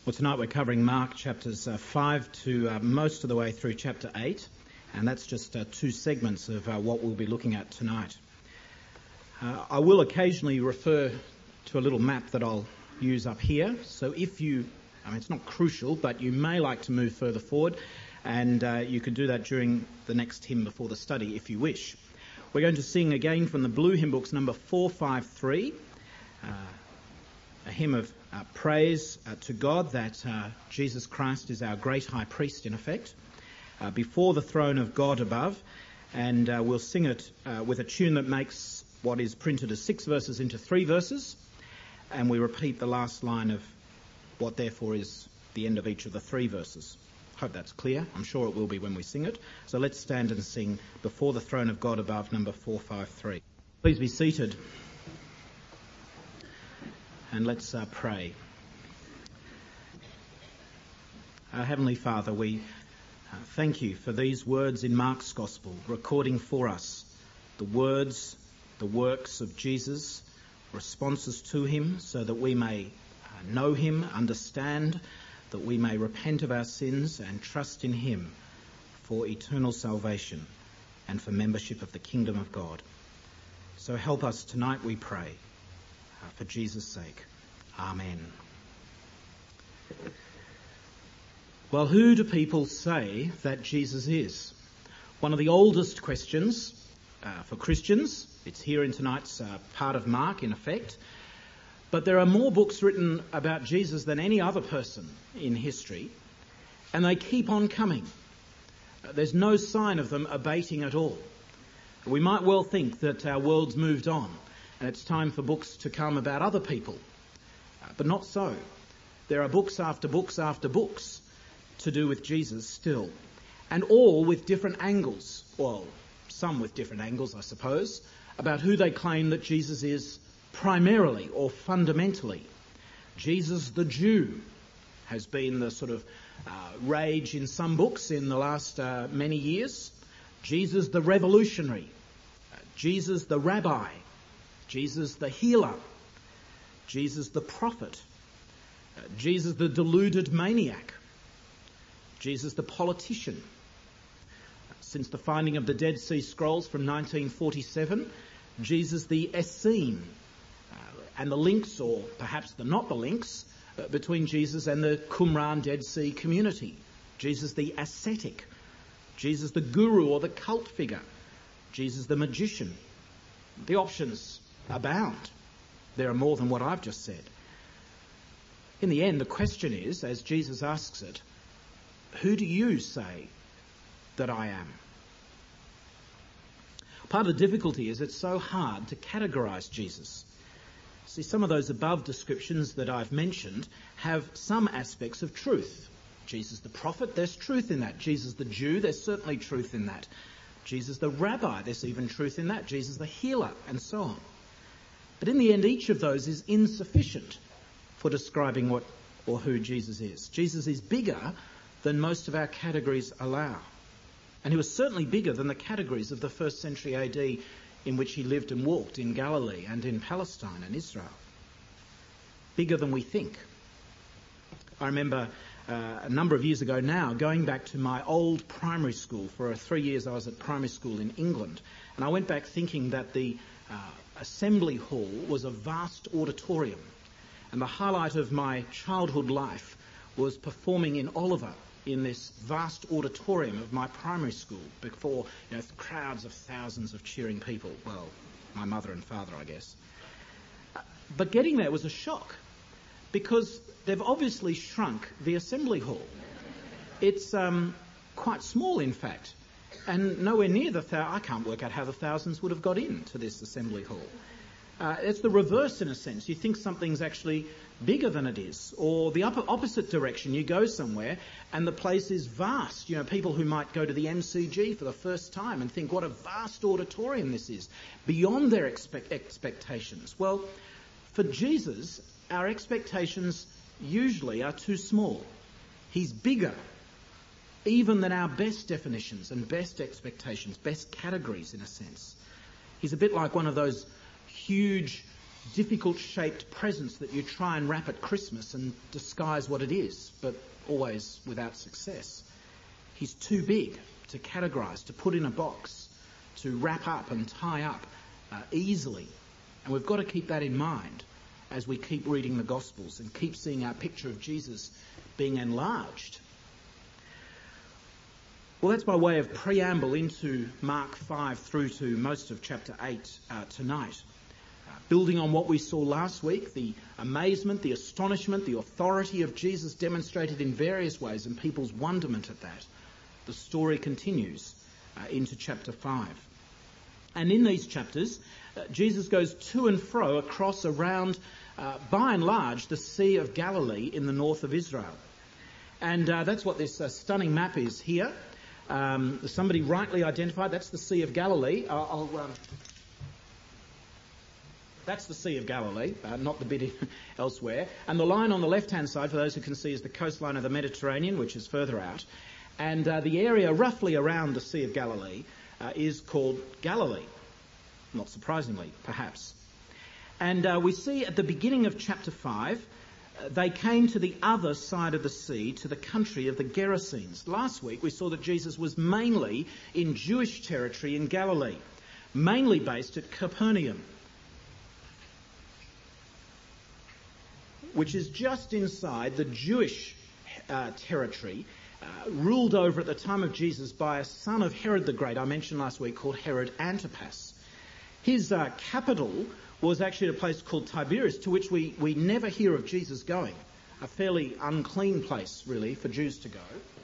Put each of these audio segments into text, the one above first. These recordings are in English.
Well, tonight we're covering Mark chapters 5 to most of the way through chapter 8, and that's just two segments of what we'll be looking at tonight. I will occasionally refer to a little map that I'll use up here, so if you, it's not crucial, but you may like to move further forward, and you can do that during the next hymn before the study if you wish. We're going to sing again from the Blue Hymn Books, number 453, a hymn of praise to God that Jesus Christ is our great high priest, in effect, before the throne of God above. And we'll sing it with a tune that makes what is printed as 6 verses into 3 verses. And we repeat the last line of what therefore is the end of each of the 3 verses. Hope that's clear. I'm sure it will be when we sing it. So let's stand and sing Before the Throne of God Above, number 453. Please be seated. And let's pray. Our Heavenly Father, we thank you for these words in Mark's Gospel, recording for us the words, the works of Jesus, responses to him, so that we may know him, understand, that we may repent of our sins and trust in him for eternal salvation and for membership of the kingdom of God. So help us tonight, we pray. For Jesus' sake. Amen. Well, who do people say that Jesus is? One of the oldest questions for Christians. It's here in tonight's part of Mark, in effect. But there are more books written about Jesus than any other person in history, and they keep on coming. There's no sign of them abating at all. We might well think that our world's moved on, and it's time for books to come about other people. But not so. There are books after books after books to do with Jesus still. And all with different angles. Well, some with different angles, I suppose, about who they claim that Jesus is primarily or fundamentally. Jesus the Jew has been the sort of rage in some books in the last many years. Jesus the revolutionary. Jesus the rabbi. Jesus the healer, Jesus the prophet, Jesus the deluded maniac, Jesus the politician. Since the finding of the Dead Sea Scrolls from 1947, Jesus the Essene, and the links, or perhaps not the links, between Jesus and the Qumran Dead Sea community. Jesus the ascetic, Jesus the guru or the cult figure, Jesus the magician. The options abound. There are more than what I've just said. In the end, the question is, as Jesus asks it, who do you say that I am? Part of the difficulty is it's so hard to categorise Jesus. See, some of those above descriptions that I've mentioned have some aspects of truth. Jesus the prophet, there's truth in that. Jesus the Jew, there's certainly truth in that. Jesus the rabbi, there's even truth in that. Jesus the healer, and so on. But in the end, each of those is insufficient for describing what or who Jesus is. Jesus is bigger than most of our categories allow. And he was certainly bigger than the categories of the 1st century AD in which he lived and walked in Galilee and in Palestine and Israel. Bigger than we think. I remember a number of years ago now going back to my old primary school. For 3 years I was at primary school in England. And I went back thinking that the assembly hall was a vast auditorium. And the highlight of my childhood life was performing in Oliver in this vast auditorium of my primary school before crowds of thousands of cheering people. Well, my mother and father, I guess. But getting there was a shock because they've obviously shrunk the assembly hall. It's quite small, in fact. And nowhere near I can't work out how the thousands would have got into this assembly hall. It's the reverse in a sense. You think something's actually bigger than it is. Or the opposite direction. You go somewhere and the place is vast. People who might go to the MCG for the first time and think what a vast auditorium this is. Beyond their expectations. Well, for Jesus, our expectations usually are too small. He's bigger even than our best definitions and best expectations, best categories in a sense. He's a bit like one of those huge difficult-shaped presents that you try and wrap at Christmas and disguise what it is, but always without success. He's too big to categorise, to put in a box, to wrap up and tie up easily. And we've got to keep that in mind as we keep reading the Gospels and keep seeing our picture of Jesus being enlarged. Well, that's by way of preamble into Mark 5 through to most of chapter 8 tonight. Building on what we saw last week, the amazement, the astonishment, the authority of Jesus demonstrated in various ways and people's wonderment at that. The story continues into chapter 5. And in these chapters, Jesus goes to and fro across around, by and large, the Sea of Galilee in the north of Israel. And that's what this stunning map is here. Somebody rightly identified, that's the Sea of Galilee. That's the Sea of Galilee, not the bit elsewhere. And the line on the left-hand side, for those who can see, is the coastline of the Mediterranean, which is further out. And the area roughly around the Sea of Galilee is called Galilee. Not surprisingly, perhaps. And we see at the beginning of chapter 5, they came to the other side of the sea, to the country of the Gerasenes. Last week we saw that Jesus was mainly in Jewish territory in Galilee, mainly based at Capernaum, which is just inside the Jewish territory, ruled over at the time of Jesus by a son of Herod the Great, I mentioned last week, called Herod Antipas. His capital was actually a place called Tiberias, to which we never hear of Jesus going. A fairly unclean place, really, for Jews to go.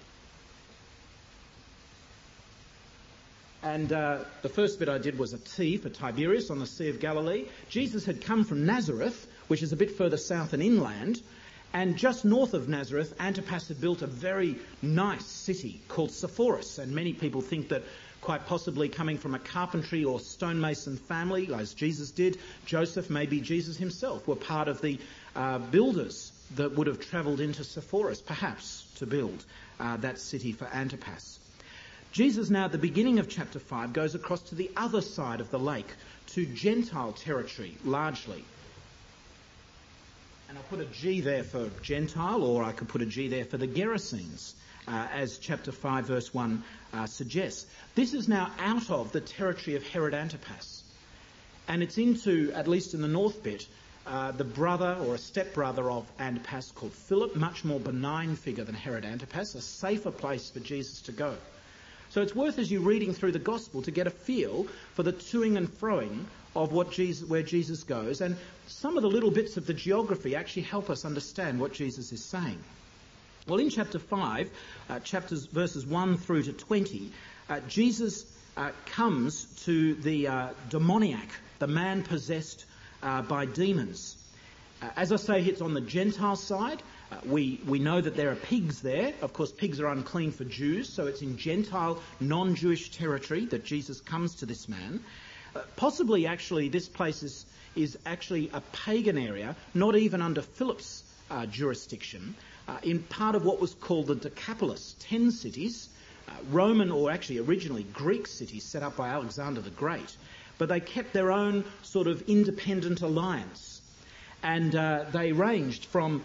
And the first bit I did was a T for Tiberias on the Sea of Galilee. Jesus had come from Nazareth, which is a bit further south and inland, and just north of Nazareth, Antipas had built a very nice city called Sepphoris, and many people think that quite possibly coming from a carpentry or stonemason family, as Jesus did, Joseph, maybe Jesus himself, were part of the builders that would have travelled into Sepphoris, perhaps, to build that city for Antipas. Jesus now, at the beginning of chapter 5, goes across to the other side of the lake, to Gentile territory, largely. And I'll put a G there for Gentile, or I could put a G there for the Gerasenes, as chapter 5 verse 1 suggests. This is now out of the territory of Herod Antipas. And it's into, at least in the north bit, the brother or a stepbrother of Antipas called Philip, much more benign figure than Herod Antipas, a safer place for Jesus to go. So it's worth, as you're reading through the gospel, to get a feel for the toing and froing of where Jesus goes, and some of the little bits of the geography actually help us understand what Jesus is saying. Well, in chapter 5, verses 1 through to 20, Jesus comes to the demoniac, the man possessed by demons. As I say, it's on the Gentile side. We know that there are pigs there. Of course, pigs are unclean for Jews, so it's in Gentile, non-Jewish territory that Jesus comes to this man. Possibly, actually, this place is actually a pagan area, not even under Philip's jurisdiction, in part of what was called the Decapolis, 10 cities, Roman or actually originally Greek cities set up by Alexander the Great, but they kept their own sort of independent alliance. And they ranged from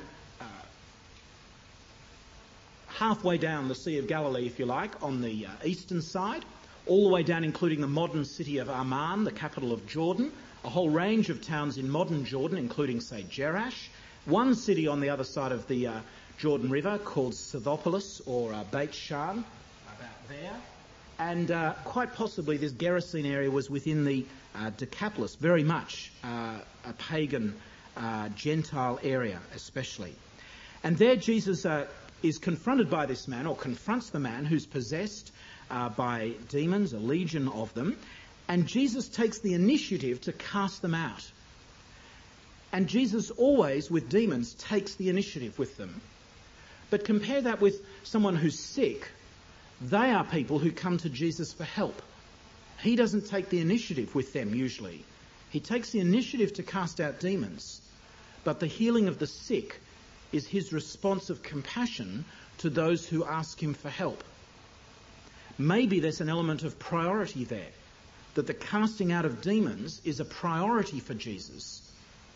halfway down the Sea of Galilee, if you like, on the eastern side, all the way down, including the modern city of Amman, the capital of Jordan, a whole range of towns in modern Jordan, including, say, Jerash, one city on the other side of the Jordan River called Scythopolis or Beit Shan, about there. And quite possibly this Gerasene area was within the Decapolis, very much a pagan Gentile area especially. And there Jesus is confronted by this man, or confronts the man who's possessed by demons, a legion of them, and Jesus takes the initiative to cast them out. And Jesus always, with demons, takes the initiative with them. But compare that with someone who's sick. They are people who come to Jesus for help. He doesn't take the initiative with them usually. He takes the initiative to cast out demons, but the healing of the sick is his response of compassion to those who ask him for help. Maybe there's an element of priority there, that the casting out of demons is a priority for Jesus,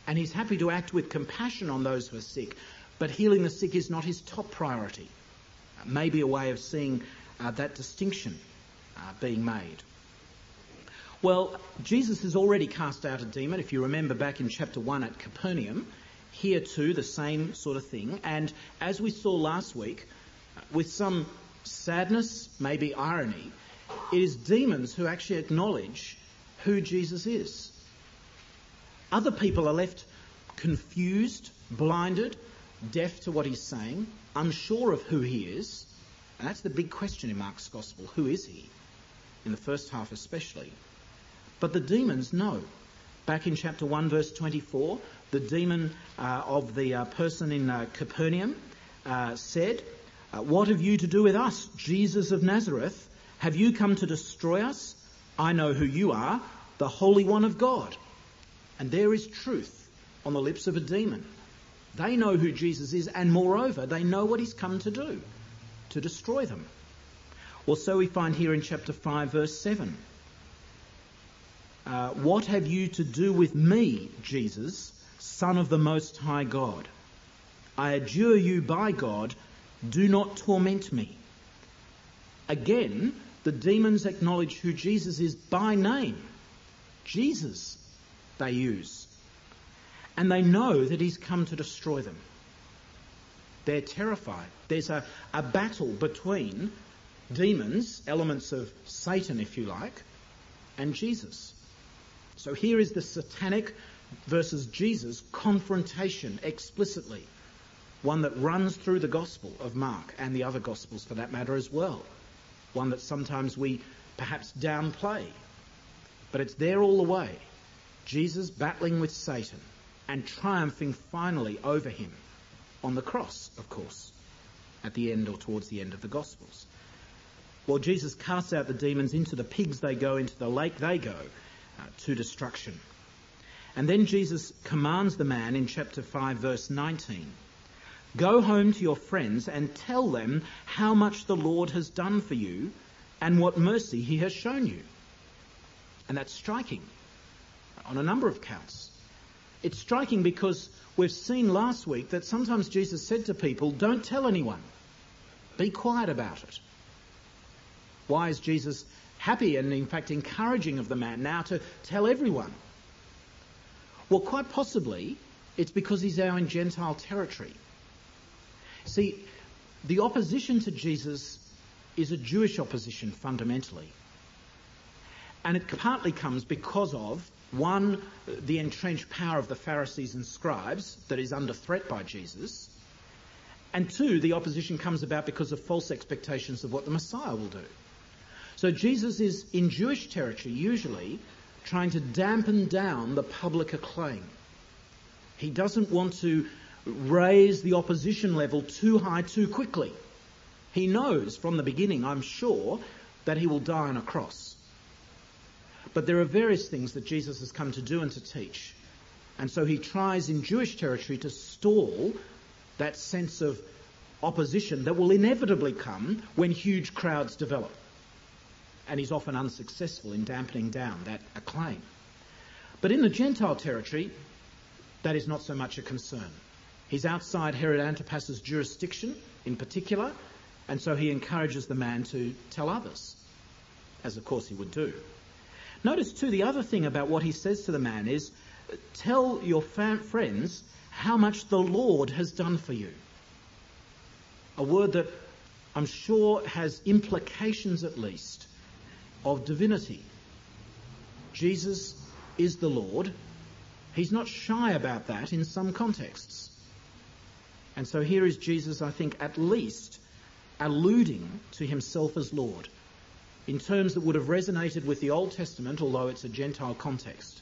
And he's happy to act with compassion on those who are sick, but healing the sick is not his top priority. Maybe a way of seeing that distinction being made. Well, Jesus has already cast out a demon. If you remember back in chapter 1 at Capernaum, here too the same sort of thing. And as we saw last week, with some sadness, maybe irony, it is demons who actually acknowledge who Jesus is. Other people are left confused, blinded, deaf to what he's saying, unsure of who he is. And that's the big question in Mark's Gospel. Who is he? In the first half especially. But the demons know. Back in chapter 1 verse 24, the demon of the person in Capernaum said, "What have you to do with us, Jesus of Nazareth? Have you come to destroy us? I know who you are, the Holy One of God." And there is truth on the lips of a demon. They know who Jesus is, and moreover, they know what he's come to do, to destroy them. Well, so we find here in chapter 5, verse 7. "What have you to do with me, Jesus, Son of the Most High God? I adjure you by God, do not torment me." Again, the demons acknowledge who Jesus is by name. Jesus, they use. And they know that he's come to destroy them. They're terrified. There's a battle between demons, elements of Satan, if you like, and Jesus. So here is the satanic versus Jesus confrontation explicitly, one that runs through the Gospel of Mark and the other Gospels for that matter as well, one that sometimes we perhaps downplay, but it's there all the way. Jesus battling with Satan and triumphing finally over him on the cross, of course, at the end or towards the end of the Gospels. Well, Jesus casts out the demons, into the pigs they go, into the lake they go, to destruction. And then Jesus commands the man in chapter 5 verse 19, "Go home to your friends and tell them how much the Lord has done for you and what mercy he has shown you." And that's striking on a number of counts. It's striking because we've seen last week that sometimes Jesus said to people, "Don't tell anyone. Be quiet about it." Why is Jesus happy and in fact encouraging of the man now to tell everyone? Well, quite possibly it's because he's now in Gentile territory. See, the opposition to Jesus is a Jewish opposition fundamentally. And it partly comes because of, one, the entrenched power of the Pharisees and scribes that is under threat by Jesus. And two, the opposition comes about because of false expectations of what the Messiah will do. So Jesus is in Jewish territory usually trying to dampen down the public acclaim. He doesn't want to raise the opposition level too high too quickly. He knows from the beginning, I'm sure, that he will die on a cross. But there are various things that Jesus has come to do and to teach. And so he tries in Jewish territory to stall that sense of opposition that will inevitably come when huge crowds develop. And he's often unsuccessful in dampening down that acclaim. But in the Gentile territory, that is not so much a concern. He's outside Herod Antipas's jurisdiction in particular, and so he encourages the man to tell others, as of course he would do. Notice too, the other thing about what he says to the man is, tell your friends how much the Lord has done for you. A word that I'm sure has implications at least of divinity. Jesus is the Lord. He's not shy about that in some contexts. And so here is Jesus, I think, at least alluding to himself as Lord in terms that would have resonated with the Old Testament, although it's a Gentile context.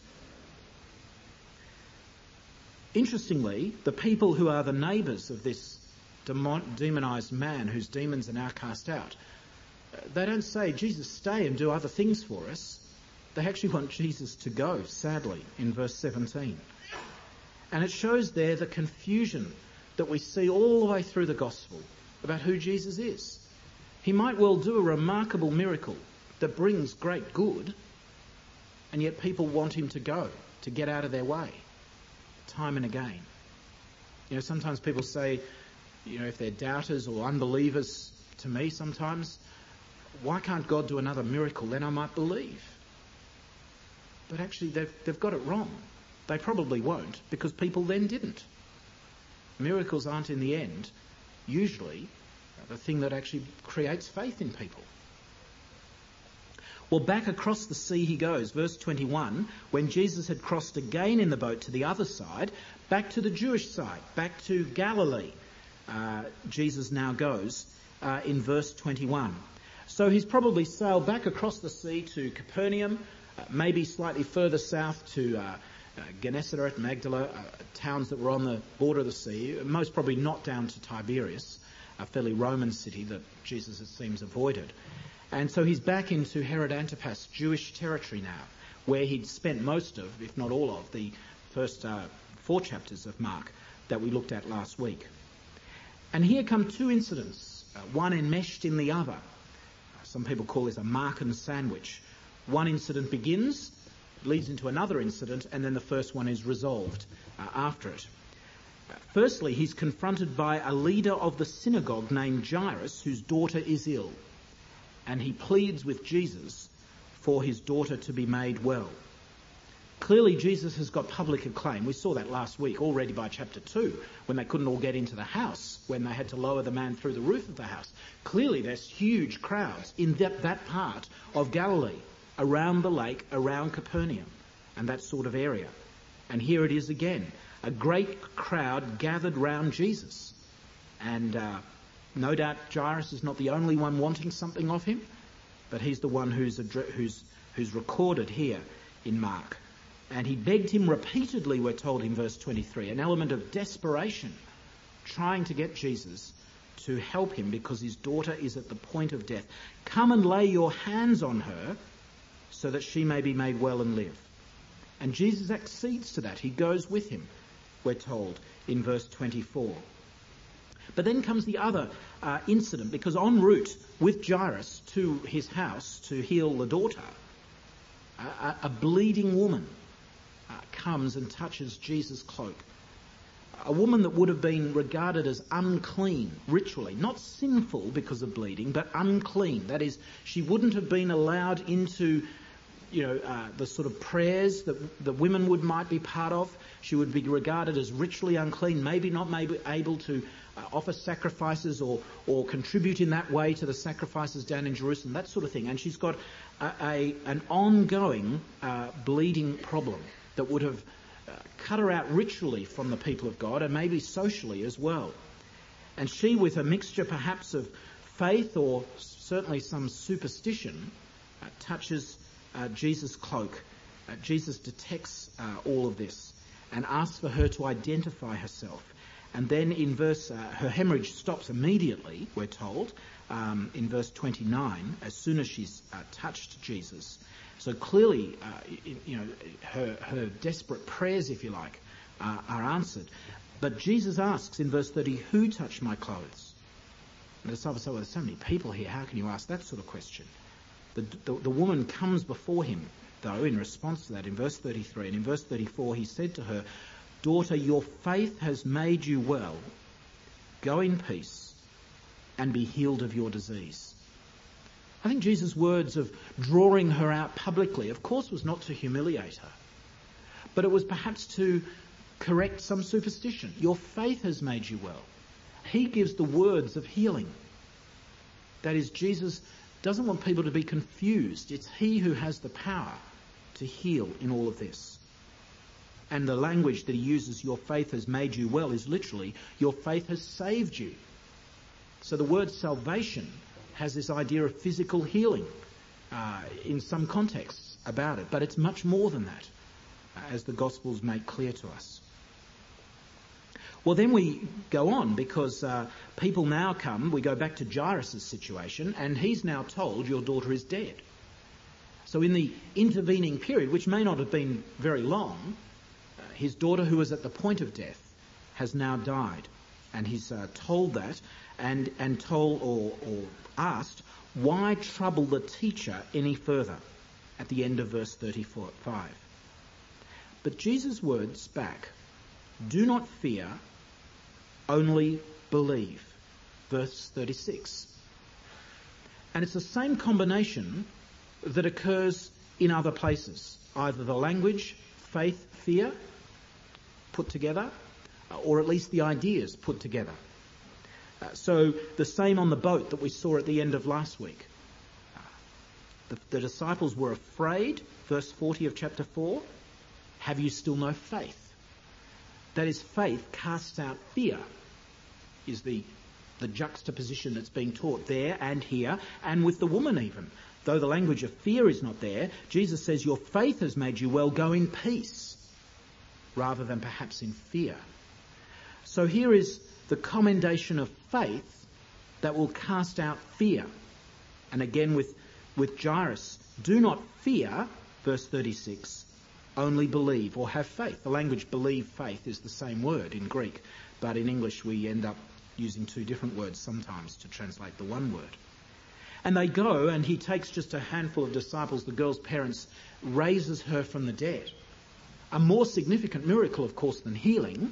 Interestingly, the people who are the neighbours of this demonised man whose demons are now cast out, they don't say, "Jesus, stay and do other things for us." They actually want Jesus to go, sadly, in verse 17. And it shows there the confusion that we see all the way through the gospel about who Jesus is. He might well do a remarkable miracle that brings great good, and yet people want him to go, to get out of their way. time and again. Sometimes people say, if they're doubters or unbelievers to me sometimes, why can't God do another miracle? Then I might believe. But actually they've got it wrong. They probably won't, because people then didn't. Miracles aren't in the end usually the thing that actually creates faith in people. Well, back across the sea he goes. Verse 21, when Jesus had crossed again in the boat to the other side, back to the Jewish side, back to Galilee, Jesus now goes in verse 21. So he's probably sailed back across the sea to Capernaum, maybe slightly further south to Gennesaret, Magdala, towns that were on the border of the sea, most probably not down to Tiberias, a fairly Roman city that Jesus, it seems, avoided. And so he's back into Herod Antipas' Jewish territory now, where he'd spent most of, if not all of, the first 4 chapters of Mark that we looked at last week. And here come 2 incidents, one enmeshed in the other. Some people call this a Markan sandwich. One incident begins, leads into another incident, and then the first one is resolved after it. Firstly, he's confronted by a leader of the synagogue named Jairus, whose daughter is ill. And he pleads with Jesus for his daughter to be made well. Clearly, Jesus has got public acclaim. We saw that last week already by chapter 2, when they couldn't all get into the house, when they had to lower the man through the roof of the house. Clearly, there's huge crowds in that part of Galilee, around the lake, around Capernaum, and that sort of area. And here it is again, a great crowd gathered round Jesus. And no doubt Jairus is not the only one wanting something of him, but he's the one who's recorded here in Mark. And he begged him repeatedly, we're told in verse 23, an element of desperation, trying to get Jesus to help him because his daughter is at the point of death. Come and lay your hands on her so that she may be made well and live. And Jesus accedes to that. He goes with him, we're told in verse 24. But then comes the other incident, because en route with Jairus to his house to heal the daughter, a bleeding woman comes and touches Jesus' cloak. A woman that would have been regarded as unclean ritually, not sinful because of bleeding, but unclean. That is, she wouldn't have been allowed into the sort of prayers that the women might be part of. She would be regarded as ritually unclean, maybe not able to offer sacrifices or contribute in that way to the sacrifices down in Jerusalem, that sort of thing. And she's got an ongoing bleeding problem that would have cut her out ritually from the people of God and maybe socially as well. And she, with a mixture perhaps of faith or certainly some superstition, touches Jesus' cloak. Jesus detects all of this and asks for her to identify herself. And then in her hemorrhage stops immediately, we're told, in verse 29, as soon as she's touched Jesus. So clearly, her desperate prayers, if you like, are answered. But Jesus asks in verse 30, who touched my clothes? And the disciples say, well, there's so many people here, how can you ask that sort of question? The woman comes before him, though, in response to that, in verse 33. And in verse 34, he said to her, daughter, your faith has made you well. Go in peace and be healed of your disease. I think Jesus' words of drawing her out publicly, of course, was not to humiliate her, but it was perhaps to correct some superstition. Your faith has made you well. He gives the words of healing. That is, Jesus doesn't want people to be confused. It's he who has the power to heal in all of this. And the language that he uses, your faith has made you well, is literally, your faith has saved you. So the word salvation has this idea of physical healing in some contexts about it. But it's much more than that, as the Gospels make clear to us. Well, then we go on, because people now come, we go back to Jairus' situation, and he's now told your daughter is dead. So in the intervening period, which may not have been very long, his daughter, who was at the point of death, has now died. And he's told that and told or asked, why trouble the teacher any further? At the end of verse 35. But Jesus' words back Do not fear, only believe. Verse 36. And it's the same combination that occurs in other places. Either the language, faith, fear, put together, or at least the ideas put together. So the same on the boat that we saw at the end of last week. The disciples were afraid, verse 40 of chapter 4. Have you still no faith? That is, faith casts out fear, is the juxtaposition that's being taught there and here, and with the woman even. Though the language of fear is not there, Jesus says, your faith has made you well, go in peace, rather than perhaps in fear. So here is the commendation of faith that will cast out fear. And again with Jairus, do not fear, verse 36, only believe or have faith. The language believe, faith is the same word in Greek, but in English we end up using two different words sometimes to translate the one word. And they go, and he takes just a handful of disciples, the girl's parents, raises her from the dead. A more significant miracle, of course, than healing.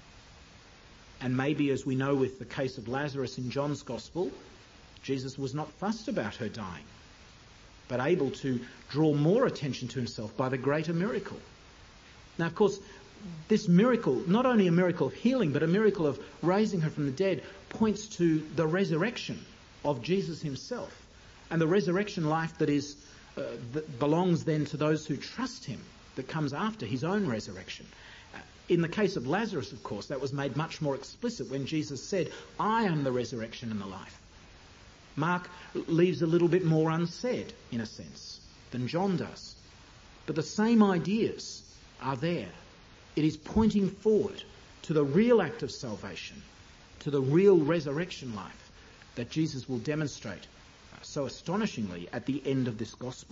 And maybe, as we know with the case of Lazarus in John's Gospel, Jesus was not fussed about her dying, but able to draw more attention to himself by the greater miracle. Now, of course, this miracle, not only a miracle of healing, but a miracle of raising her from the dead, points to the resurrection of Jesus himself, and the resurrection life that belongs then to those who trust him, that comes after his own resurrection. In the case of Lazarus, of course, that was made much more explicit when Jesus said, I am the resurrection and the life. Mark leaves a little bit more unsaid, in a sense, than John does. But the same ideas are there. It is pointing forward to the real act of salvation, to the real resurrection life that Jesus will demonstrate so astonishingly at the end of this gospel.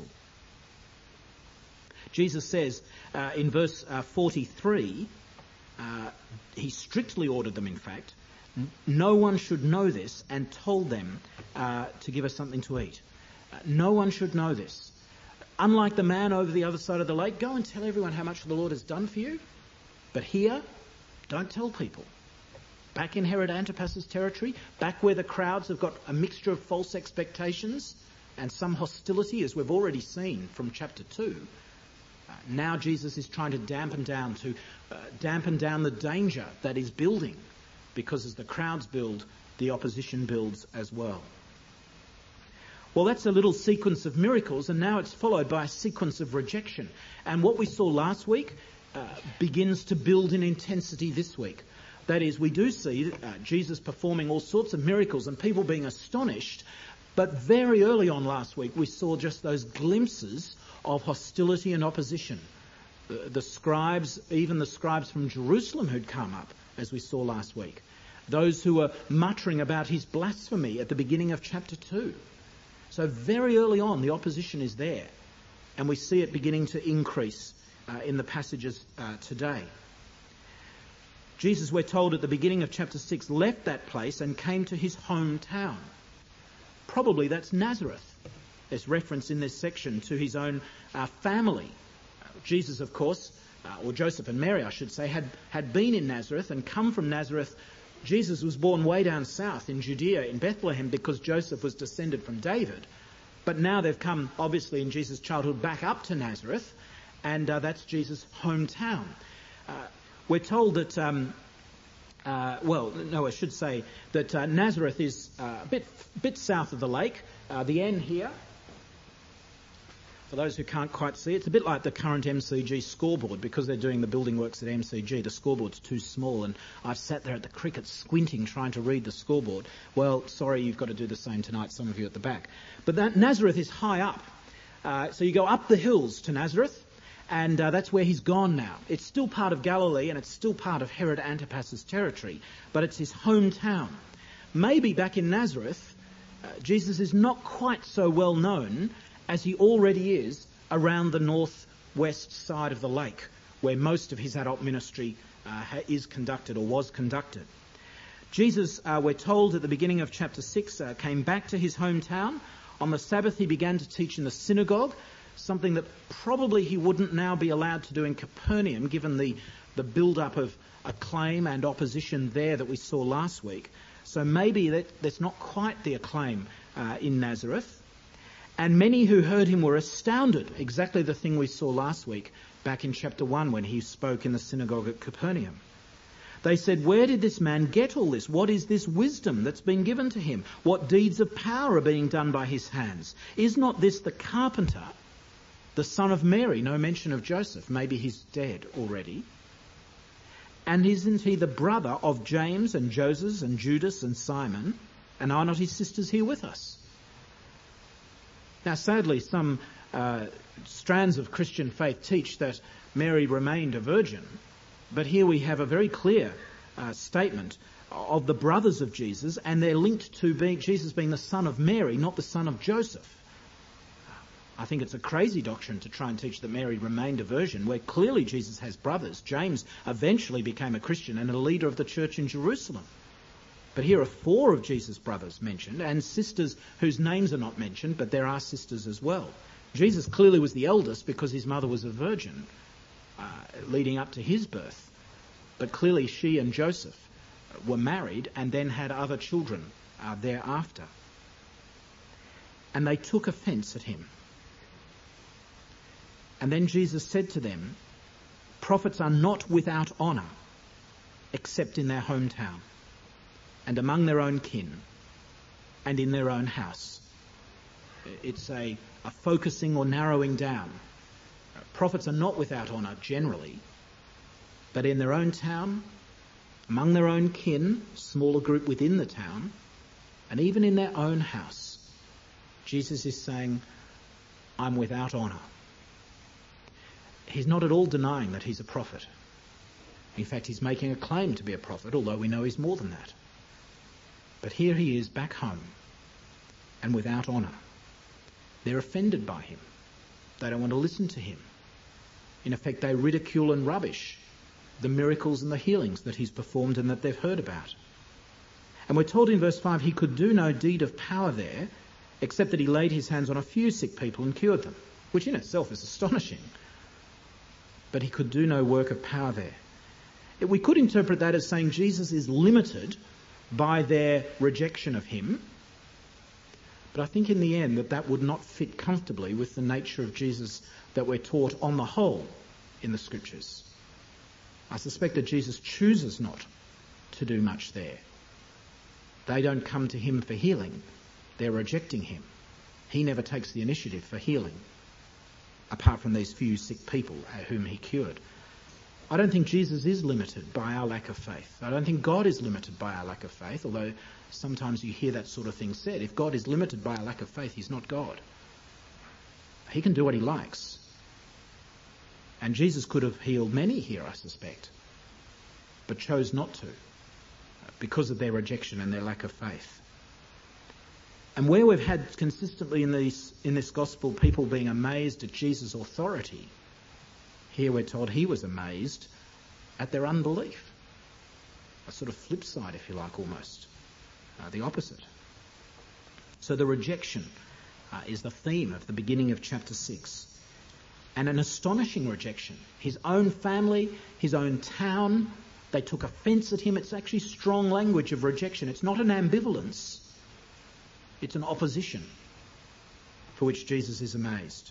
Jesus says in verse 43, he strictly ordered them, in fact, no one should know this, and told them to give us something to eat. No one should know this. Unlike the man over the other side of the lake, go and tell everyone how much the Lord has done for you. But here, don't tell people. Back in Herod Antipas's territory, back where the crowds have got a mixture of false expectations and some hostility, as we've already seen from chapter 2, now Jesus is trying to dampen down the danger that is building, because as the crowds build, the opposition builds as well. Well, that's a little sequence of miracles, and now it's followed by a sequence of rejection. And what we saw last week begins to build in intensity this week. That is, we do see Jesus performing all sorts of miracles and people being astonished, but very early on last week we saw just those glimpses of hostility and opposition. The scribes, even the scribes from Jerusalem who'd come up, as we saw last week. Those who were muttering about his blasphemy at the beginning of chapter 2. So very early on the opposition is there, and we see it beginning to increase in the passages today. Jesus, we're told at the beginning of chapter 6, left that place and came to his hometown. Probably that's Nazareth. There's reference in this section to his own family. Jesus, of course, or Joseph and Mary, I should say, had been in Nazareth and come from Nazareth. Jesus was born way down south in Judea, in Bethlehem, because Joseph was descended from David. But now they've come, obviously, in Jesus' childhood back up to Nazareth, and that's Jesus' hometown. We're told that, I should say that Nazareth is a bit south of the lake. The N here, for those who can't quite see, it's a bit like the current MCG scoreboard, because they're doing the building works at MCG. The scoreboard's too small, and I've sat there at the cricket squinting trying to read the scoreboard. Well, sorry, you've got to do the same tonight, some of you at the back. But that Nazareth is high up. So you go up the hills to Nazareth, and that's where he's gone now. It's still part of Galilee, and it's still part of Herod Antipas's territory, but it's his hometown. Maybe back in Nazareth, Jesus is not quite so well known as he already is around the northwest side of the lake, where most of his adult ministry is conducted or was conducted. Jesus, we're told at the beginning of chapter 6, came back to his hometown. On the Sabbath he began to teach in the synagogue, something that probably he wouldn't now be allowed to do in Capernaum, given the the build-up of acclaim and opposition there that we saw last week. So maybe that's not quite the acclaim in Nazareth. And many who heard him were astounded, exactly the thing we saw last week back in chapter 1 when he spoke in the synagogue at Capernaum. They said, "Where did this man get all this? What is this wisdom that's been given to him? What deeds of power are being done by his hands? Is not this the carpenter, the son of Mary?" No mention of Joseph. Maybe he's dead already. "And isn't he the brother of James and Joses and Judas and Simon? And are not his sisters here with us?" Now, sadly, some strands of Christian faith teach that Mary remained a virgin. But here we have a very clear statement of the brothers of Jesus, and they're linked to Jesus being the son of Mary, not the son of Joseph. I think it's a crazy doctrine to try and teach that Mary remained a virgin, where clearly Jesus has brothers. James eventually became a Christian and a leader of the church in Jerusalem. But here are 4 of Jesus' brothers mentioned, and sisters whose names are not mentioned, but there are sisters as well. Jesus clearly was the eldest because his mother was a virgin, leading up to his birth. But clearly she and Joseph were married and then had other children thereafter. And they took offence at him. And then Jesus said to them, "Prophets are not without honour, except in their hometown, and among their own kin, and in their own house." It's a focusing or narrowing down. Prophets are not without honour generally, but in their own town, among their own kin, smaller group within the town, and even in their own house. Jesus is saying, "I'm without honour." He's not at all denying that he's a prophet. In fact, he's making a claim to be a prophet, although we know he's more than that. But here he is back home and without honour. They're offended by him. They don't want to listen to him. In effect, they ridicule and rubbish the miracles and the healings that he's performed and that they've heard about. And we're told in verse 5 he could do no deed of power there, except that he laid his hands on a few sick people and cured them, which in itself is astonishing. But he could do no work of power there. We could interpret that as saying Jesus is limited by their rejection of him. But I think in the end that would not fit comfortably with the nature of Jesus that we're taught on the whole in the Scriptures. I suspect that Jesus chooses not to do much there. They don't come to him for healing. They're rejecting him. He never takes the initiative for healing, apart from these few sick people whom he cured. I don't think Jesus is limited by our lack of faith. I don't think God is limited by our lack of faith, although sometimes you hear that sort of thing said. If God is limited by our lack of faith, he's not God. He can do what he likes. And Jesus could have healed many here, I suspect, but chose not to because of their rejection and their lack of faith. And where we've had consistently in this gospel people being amazed at Jesus' authority, here we're told he was amazed at their unbelief. A sort of flip side, if you like, almost. The opposite. So the rejection is the theme of the beginning of chapter 6. And an astonishing rejection. His own family, his own town, they took offence at him. It's actually strong language of rejection. It's not an ambivalence. It's an opposition for which Jesus is amazed.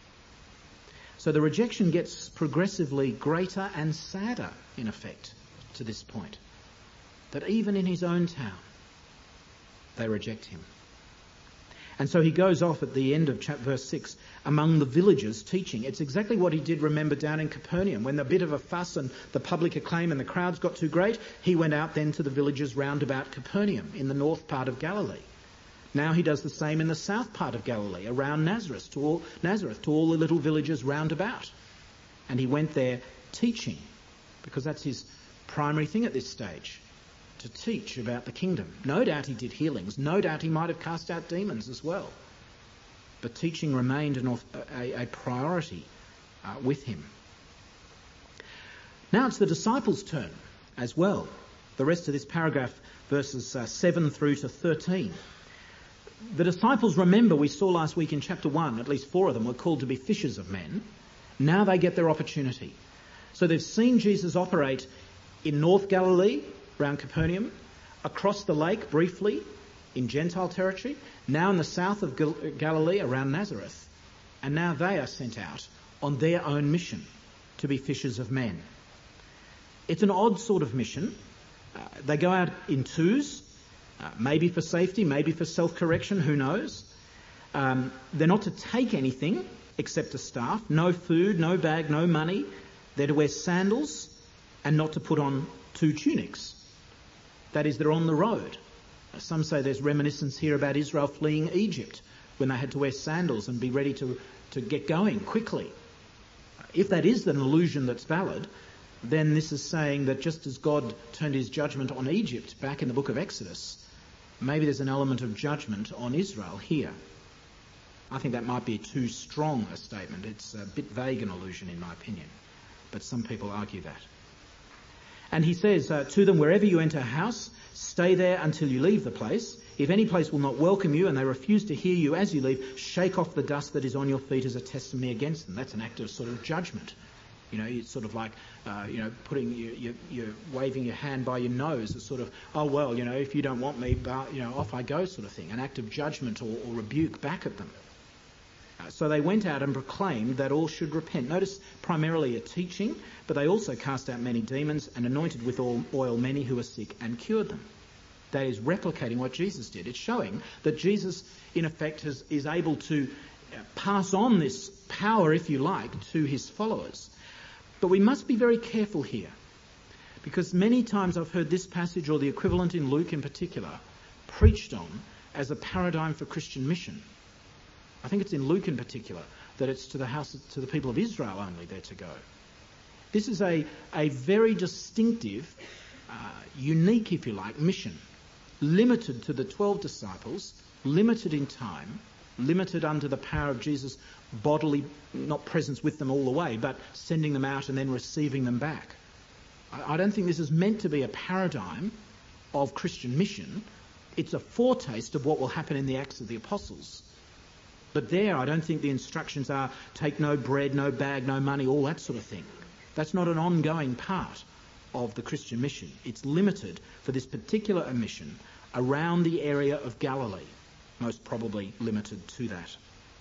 So the rejection gets progressively greater and sadder, in effect, to this point. That even in his own town, they reject him. And so he goes off at the end of verse 6, among the villagers teaching. It's exactly what he did, remember, down in Capernaum. When the bit of a fuss and the public acclaim and the crowds got too great, he went out then to the villages round about Capernaum in the north part of Galilee. Now he does the same in the south part of Galilee, around Nazareth, to all the little villages round about. And he went there teaching, because that's his primary thing at this stage, to teach about the kingdom. No doubt he did healings. No doubt he might have cast out demons as well. But teaching remained a priority with him. Now it's the disciples' turn as well. The rest of this paragraph, verses 7 through to 13. The disciples, remember, we saw last week in chapter 1, at least 4 of them were called to be fishers of men. Now they get their opportunity. So they've seen Jesus operate in North Galilee, around Capernaum, across the lake briefly in Gentile territory, now in the south of Galilee around Nazareth, and now they are sent out on their own mission to be fishers of men. It's an odd sort of mission. They go out in twos, maybe for safety, maybe for self-correction, who knows. They're not to take anything except a staff, no food, no bag, no money. They're to wear sandals and not to put on 2 tunics. That is, they're on the road. Some say there's reminiscence here about Israel fleeing Egypt when they had to wear sandals and be ready to get going quickly. If that is an illusion that's valid, then this is saying that just as God turned his judgment on Egypt back in the book of Exodus, maybe there's an element of judgment on Israel here. I think that might be too strong a statement. It's a bit vague an allusion in my opinion, but some people argue that. And he says to them, wherever you enter a house, stay there until you leave the place. If any place will not welcome you and they refuse to hear you as you leave, shake off the dust that is on your feet as a testimony against them. That's an act of sort of judgment. You know, it's sort of like, putting you're waving your hand by your nose. It's sort of, oh, well, if you don't want me, off I go sort of thing. An act of judgment or rebuke back at them. So they went out and proclaimed that all should repent. Notice primarily a teaching, but they also cast out many demons and anointed with oil many who were sick and cured them. That is replicating what Jesus did. It's showing that Jesus, in effect, is able to pass on this power, if you like, to his followers. But we must be very careful here, because many times I've heard this passage, or the equivalent in Luke in particular, preached on as a paradigm for Christian mission. I think it's in Luke in particular that it's to the people of Israel only they're to go. This is a very distinctive, unique, if you like, mission, limited to the 12 disciples, limited in time, limited under the power of Jesus' bodily, not presence with them all the way, but sending them out and then receiving them back. I don't think this is meant to be a paradigm of Christian mission. It's a foretaste of what will happen in the Acts of the Apostles. But there, I don't think the instructions are take no bread, no bag, no money, all that sort of thing. That's not an ongoing part of the Christian mission. It's limited for this particular mission around the area of Galilee, most probably limited to that.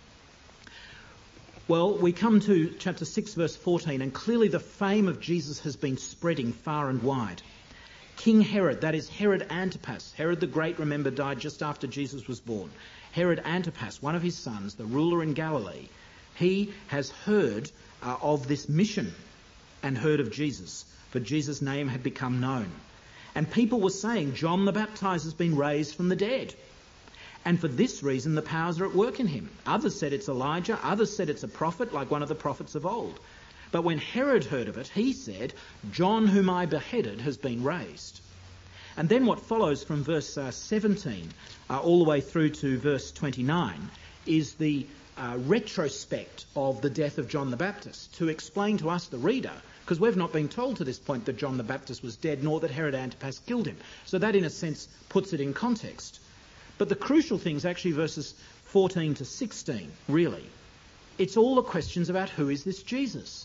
Well, we come to chapter 6, verse 14, and clearly the fame of Jesus has been spreading far and wide. King Herod, that is Herod Antipas, Herod the Great, remember, died just after Jesus was born. Herod Antipas, one of his sons, the ruler in Galilee, he has heard of this mission and heard of Jesus, for Jesus' name had become known. And people were saying, John the Baptizer has been raised from the dead. And for this reason, the powers are at work in him. Others said it's Elijah. Others said it's a prophet, like one of the prophets of old. But when Herod heard of it, he said, John, whom I beheaded, has been raised. And then what follows from verse 17 all the way through to verse 29 is the retrospect of the death of John the Baptist, to explain to us, the reader, because we've not been told to this point that John the Baptist was dead, nor that Herod Antipas killed him. So that, in a sense, puts it in context. But the crucial thing is actually verses 14 to 16, really. It's all the questions about who is this Jesus?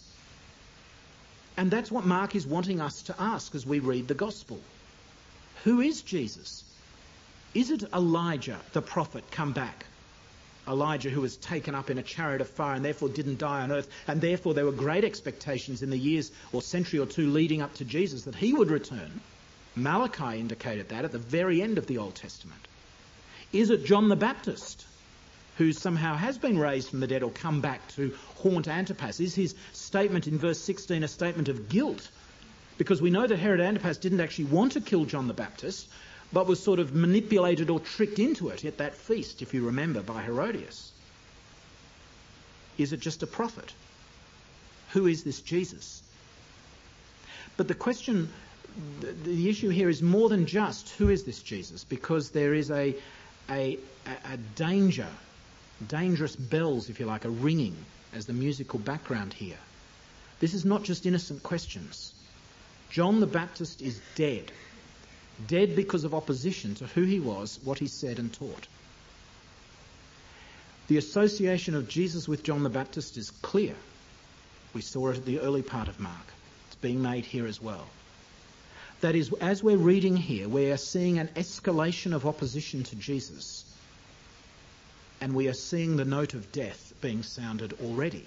And that's what Mark is wanting us to ask as we read the Gospel. Who is Jesus? Is it Elijah, the prophet, come back? Elijah, who was taken up in a chariot of fire and therefore didn't die on earth, and therefore there were great expectations in the years or century or two leading up to Jesus that he would return. Malachi indicated that at the very end of the Old Testament. Is it John the Baptist, who somehow has been raised from the dead or come back to haunt Antipas? Is his statement in verse 16 a statement of guilt? Because we know that Herod Antipas didn't actually want to kill John the Baptist, but was sort of manipulated or tricked into it at that feast, if you remember, by Herodias. Is it just a prophet? Who is this Jesus? But the question, the issue here is more than just who is this Jesus, because there is a danger, dangerous bells, if you like, are ringing as the musical background here. This is not just innocent questions. John the Baptist is dead. Dead because of opposition to who he was, what he said and taught. The association of Jesus with John the Baptist is clear. We saw it at the early part of Mark. being made here as well. That is, as we're reading here, we are seeing an escalation of opposition to Jesus, and we are seeing the note of death being sounded already.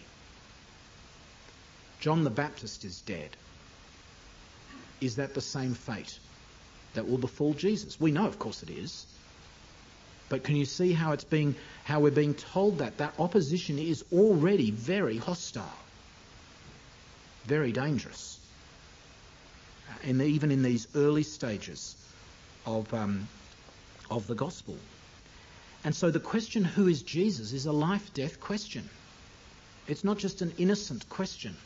John the Baptist is dead. Is that the same fate that will befall Jesus? We know, of course, it is. But can you see how we're being told that opposition is already very hostile, very dangerous, and even in these early stages of the gospel. And so the question, who is Jesus, is a life-death question. It's not just an innocent question.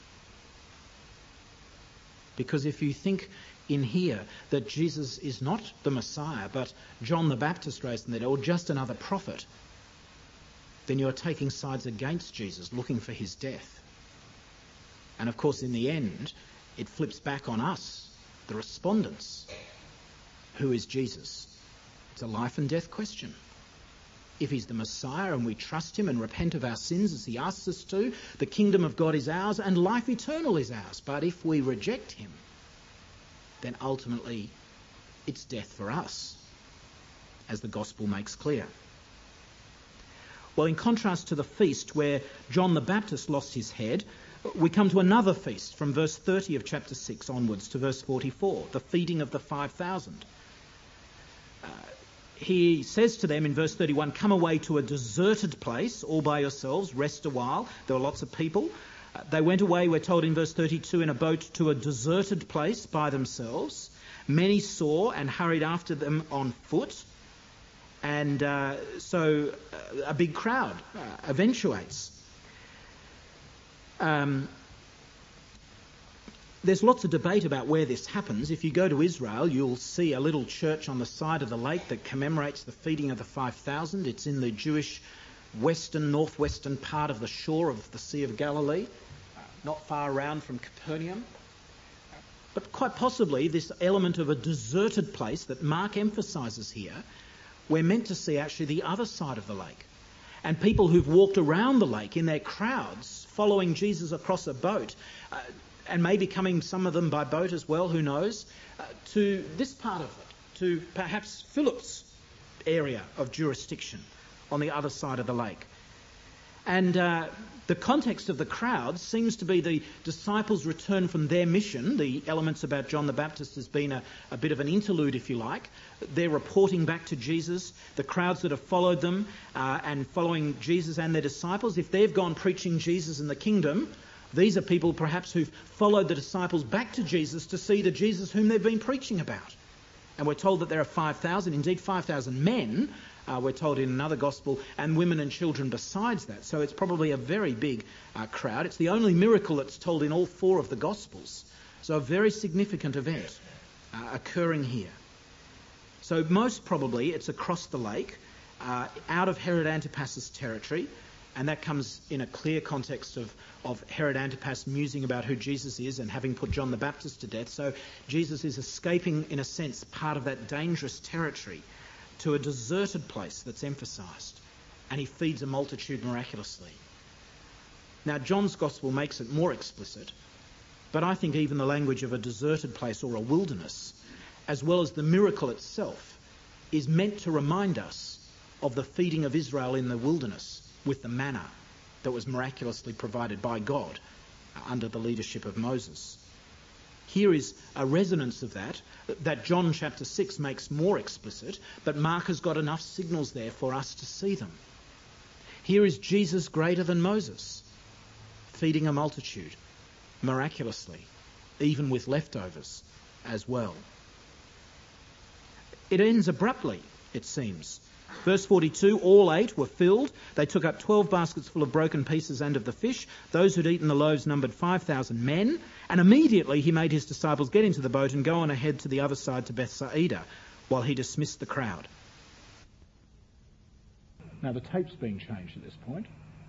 Because if you think in here that Jesus is not the Messiah, but John the Baptist raised from the dead, or just another prophet, then you're taking sides against Jesus, looking for his death. And of course, in the end, it flips back on us, the respondents. Who is Jesus? It's a life and death question. If he's the Messiah and we trust him and repent of our sins as he asks us to, the kingdom of God is ours and life eternal is ours. But if we reject him, then ultimately it's death for us, as the gospel makes clear. Well, in contrast to the feast where John the Baptist lost his head, we come to another feast from verse 30 of chapter 6 onwards to verse 44, the feeding of the 5,000. He says to them in verse 31, come away to a deserted place all by yourselves, rest a while. There were lots of people. They went away, we're told in verse 32, in a boat to a deserted place by themselves. Many saw and hurried after them on foot. And so a big crowd eventuates. There's lots of debate about where this happens. If you go to Israel, you'll see a little church on the side of the lake that commemorates the feeding of the 5,000. It's in the Jewish northwestern part of the shore of the Sea of Galilee, not far around from Capernaum. But quite possibly this element of a deserted place that Mark emphasises here, we're meant to see actually the other side of the lake. And people who've walked around the lake in their crowds, following Jesus across a boat, and maybe coming, some of them by boat as well, who knows, to this part of it, to perhaps Philip's area of jurisdiction on the other side of the lake. And the context of the crowd seems to be the disciples' return from their mission. The elements about John the Baptist has been a bit of an interlude, if you like. They're reporting back to Jesus. The crowds that have followed them and following Jesus and their disciples, if they've gone preaching Jesus and the kingdom, these are people perhaps who've followed the disciples back to Jesus to see the Jesus whom they've been preaching about. And we're told that there are 5,000, indeed 5,000 men, we're told in another gospel, and women and children besides that. So it's probably a very big crowd. It's the only miracle that's told in all four of the gospels. So a very significant event occurring here. So most probably it's across the lake, out of Herod Antipas's territory, and that comes in a clear context of Herod Antipas musing about who Jesus is and having put John the Baptist to death. So Jesus is escaping, in a sense, part of that dangerous territory to a deserted place that's emphasised. And he feeds a multitude miraculously. Now, John's Gospel makes it more explicit, but I think even the language of a deserted place or a wilderness, as well as the miracle itself, is meant to remind us of the feeding of Israel in the wilderness with the manna that was miraculously provided by God under the leadership of Moses. Here is a resonance of that John chapter 6 makes more explicit, but Mark has got enough signals there for us to see them. Here is Jesus greater than Moses, feeding a multitude miraculously, even with leftovers as well. It ends abruptly, it seems. Verse 42, all ate, were filled. They took up 12 baskets full of broken pieces and of the fish. Those who'd eaten the loaves numbered 5,000 men. And immediately he made his disciples get into the boat and go on ahead to the other side to Bethsaida, while he dismissed the crowd. Now the tape's being changed at this point.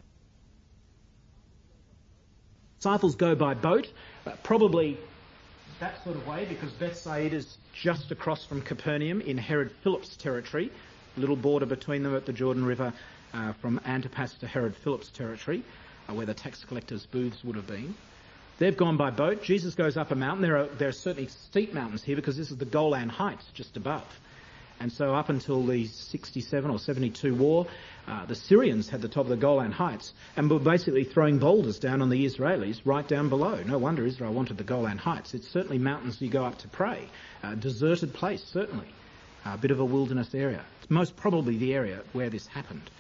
Disciples go by boat, probably that sort of way, because Bethsaida is just across from Capernaum in Herod Philip's territory. Little border between them at the Jordan River from Antipas to Herod Philip's territory, where the tax collectors' booths would have been. They've gone by boat. Jesus goes up a mountain. There are certainly steep mountains here because this is the Golan Heights just above. And so up until the 67 or 72 war, the Syrians had the top of the Golan Heights and were basically throwing boulders down on the Israelis right down below. No wonder Israel wanted the Golan Heights. It's certainly mountains you go up to pray. Deserted place, certainly. A bit of a wilderness area. It's most probably the area where this happened.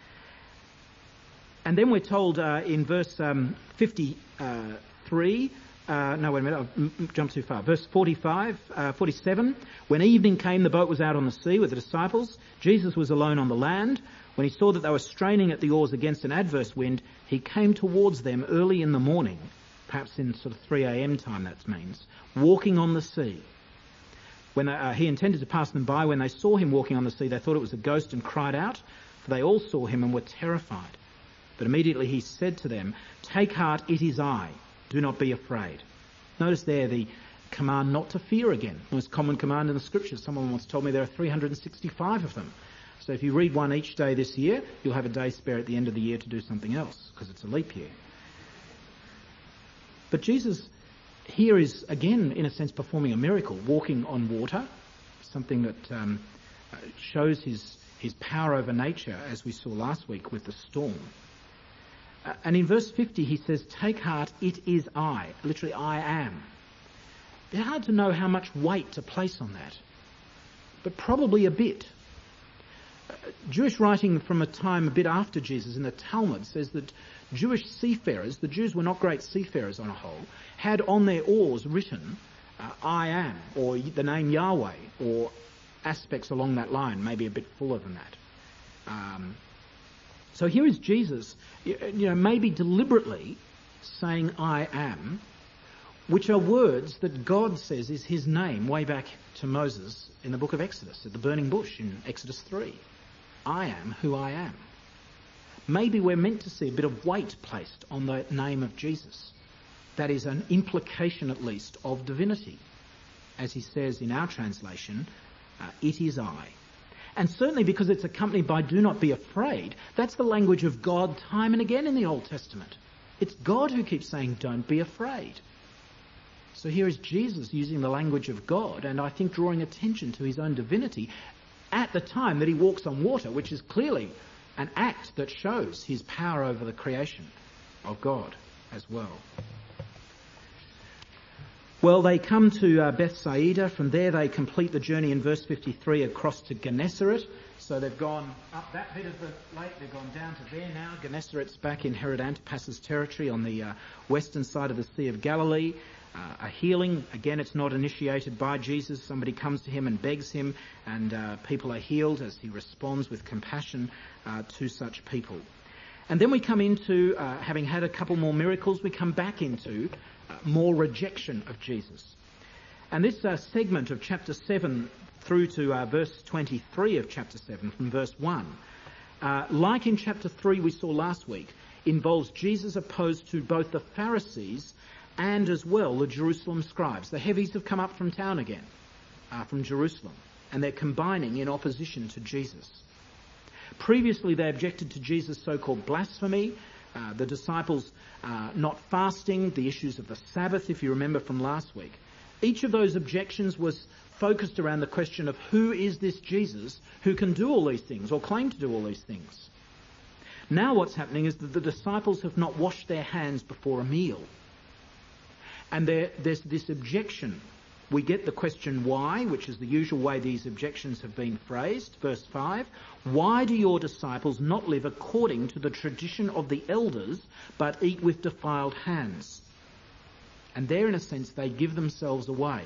And then we're told in verse 53... no, wait a minute, I've jumped too far. Verse 47, when evening came, the boat was out on the sea with the disciples. Jesus was alone on the land. When he saw that they were straining at the oars against an adverse wind, he came towards them early in the morning, perhaps in sort of 3 a.m. time that means, walking on the sea. When he intended to pass them by, when they saw him walking on the sea, they thought it was a ghost and cried out, for they all saw him and were terrified. But immediately he said to them, "Take heart, it is I. Do not be afraid." Notice there the command not to fear again. The most common command in the scriptures. Someone once told me there are 365 of them. So if you read one each day this year, you'll have a day spare at the end of the year to do something else, because it's a leap year. But Jesus here is, again, in a sense, performing a miracle, walking on water, something that shows his power over nature, as we saw last week with the storm. And in verse 50 he says, "Take heart, it is I." Literally, I am. It's hard to know how much weight to place on that, but probably a bit. Jewish writing from a time a bit after Jesus in the Talmud says that Jewish seafarers, the Jews were not great seafarers on a whole, had on their oars written, "I am," or the name Yahweh, or aspects along that line, maybe a bit fuller than that. So here is Jesus, maybe deliberately saying "I am," which are words that God says is his name way back to Moses in the book of Exodus, at the burning bush in Exodus 3. I am who I am. Maybe we're meant to see a bit of weight placed on the name of Jesus. That is an implication, at least, of divinity. As he says in our translation, "It is I." And certainly because it's accompanied by "do not be afraid," that's the language of God time and again in the Old Testament. It's God who keeps saying, "Don't be afraid." So here is Jesus using the language of God, and I think drawing attention to his own divinity at the time that he walks on water, which is clearly an act that shows his power over the creation of God as well. Well, they come to Bethsaida. From there they complete the journey in verse 53 across to Gennesaret. So they've gone up that bit of the lake, they've gone down to there now. Gennesaret's back in Herod Antipas's territory on the western side of the Sea of Galilee. A healing, again, it's not initiated by Jesus. Somebody comes to him and begs him, and people are healed as he responds with compassion to such people. And then we come into, having had a couple more miracles, we come back into more rejection of Jesus. And this segment of chapter 7 through to verse 23 of chapter 7, from verse 1, like in chapter 3 we saw last week, involves Jesus opposed to both the Pharisees and as well the Jerusalem scribes. The heavies have come up from town again, from Jerusalem, and they're combining in opposition to Jesus. Previously they objected to Jesus' so-called blasphemy, the disciples not fasting, the issues of the Sabbath, if you remember from last week. Each of those objections was focused around the question of who is this Jesus who can do all these things or claim to do all these things. Now what's happening is that the disciples have not washed their hands before a meal. And there's this objection. We get the question why, which is the usual way these objections have been phrased. Verse 5, "Why do your disciples not live according to the tradition of the elders, but eat with defiled hands?" And there, in a sense, they give themselves away.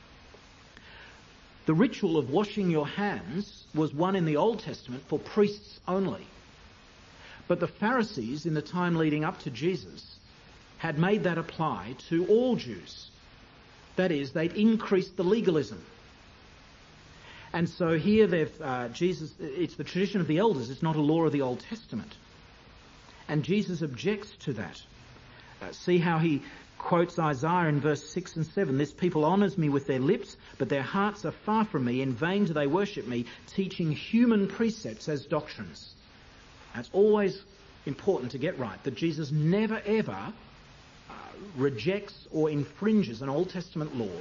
The ritual of washing your hands was one in the Old Testament for priests only. But the Pharisees, in the time leading up to Jesus, had made that apply to all Jews. That is, they'd increased the legalism. And so here it's the tradition of the elders, it's not a law of the Old Testament. And Jesus objects to that. See how he quotes Isaiah in verse 6 and 7. "This people honours me with their lips, but their hearts are far from me. In vain do they worship me, teaching human precepts as doctrines." That's always important to get right, that Jesus never ever rejects or infringes an Old Testament law,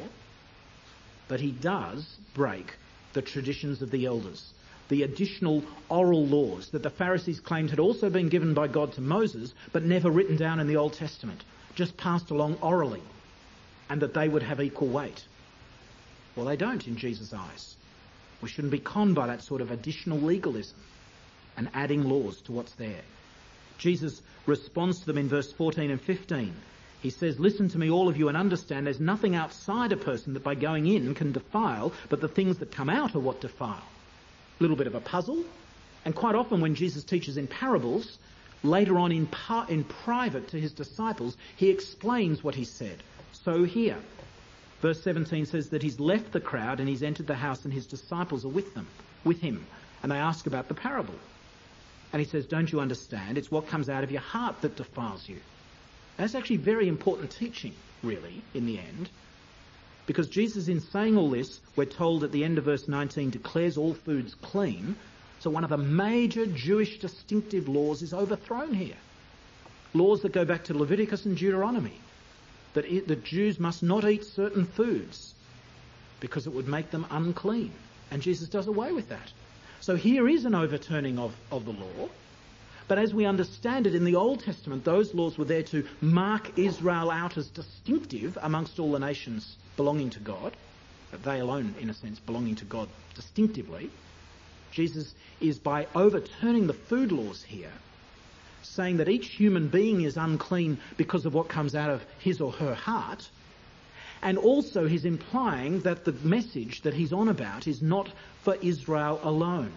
but he does break the traditions of the elders, the additional oral laws that the Pharisees claimed had also been given by God to Moses, but never written down in the Old Testament, just passed along orally, and that they would have equal weight. Well, they don't in Jesus' eyes. We shouldn't be conned by that sort of additional legalism and adding laws to what's there. Jesus responds to them in verse 14 and 15. He says, "Listen to me, all of you, and understand there's nothing outside a person that by going in can defile, but the things that come out are what defile." A little bit of a puzzle. And quite often when Jesus teaches in parables, later on in private to his disciples, he explains what he said. So here, verse 17 says that he's left the crowd and he's entered the house and his disciples are with him. And they ask about the parable. And he says, "Don't you understand? It's what comes out of your heart that defiles you." That's actually very important teaching, really, in the end. Because Jesus, in saying all this, we're told at the end of verse 19, declares all foods clean. So one of the major Jewish distinctive laws is overthrown here. Laws that go back to Leviticus and Deuteronomy. That the Jews must not eat certain foods because it would make them unclean. And Jesus does away with that. So here is an overturning of the law. But as we understand it in the Old Testament, those laws were there to mark Israel out as distinctive amongst all the nations belonging to God. They alone, in a sense, belonging to God distinctively. Jesus is, by overturning the food laws here, saying that each human being is unclean because of what comes out of his or her heart. And also he's implying that the message that he's on about is not for Israel alone.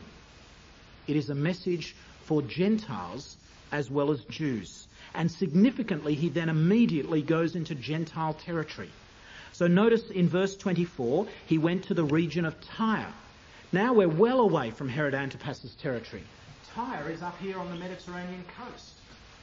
It is a message for Gentiles as well as Jews. And significantly, he then immediately goes into Gentile territory. So notice in verse 24, he went to the region of Tyre. Now we're well away from Herod Antipas's territory. Tyre is up here on the Mediterranean coast.